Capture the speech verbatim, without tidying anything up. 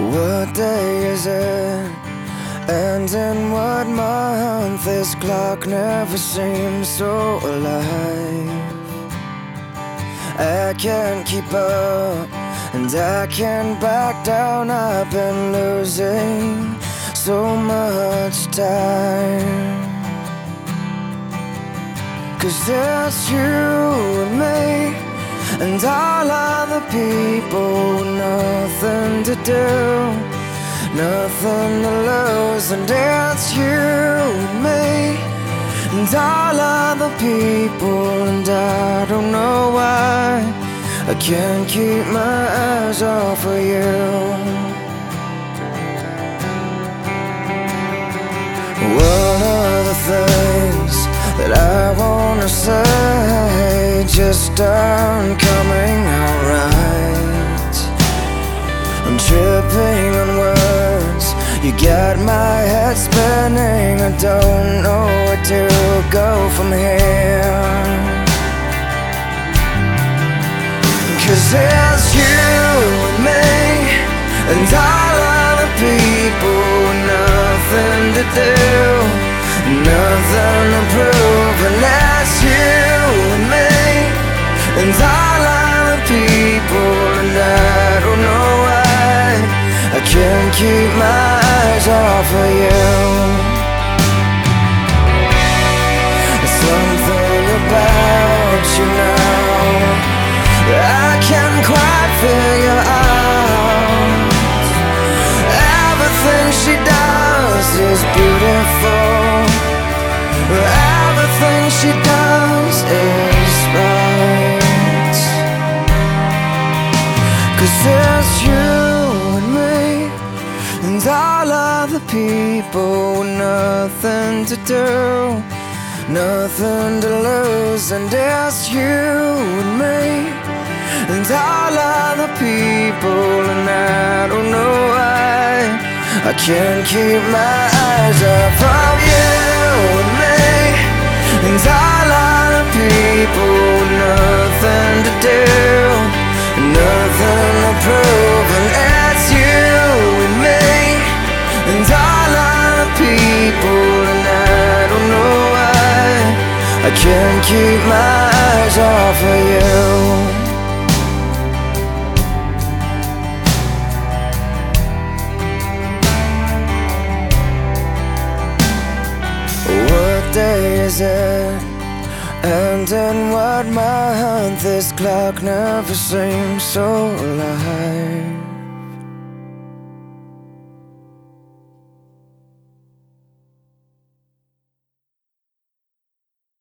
What day is it? And in what month? This clock never seems so alive. I can't keep up, and I can't back down. I've been losing so much time. 'Cause it's you and me, and all other people with nothing to do, nothing to lose. And it's you and me, and all other people. And I don't know why I can't keep my eyes off of you. One of the things that I wanna say just aren't coming out right. I'm tripping on words, you got my head spinning. I don't know where to go from here. 'Cause it's you and me, and all other people with nothing to do, nothing to prove. And that's you and me, and all other people. And I don't know why I can't keep my eyes off of you. There's something about you now that I can't quite figure out. Everything she does is beautiful, everything she does is right. 'Cause it's you and me, and all other people with nothing to do, nothing to lose. And it's you and me, and all other people. And I don't know why I can't keep my eyes off of you and me, and all other people with nothing to do, nothing to prove. And it's you and me, and all other people. And I don't know why I can't keep my eyes off of you. What day is it? And in what month? This clock never seems so alive.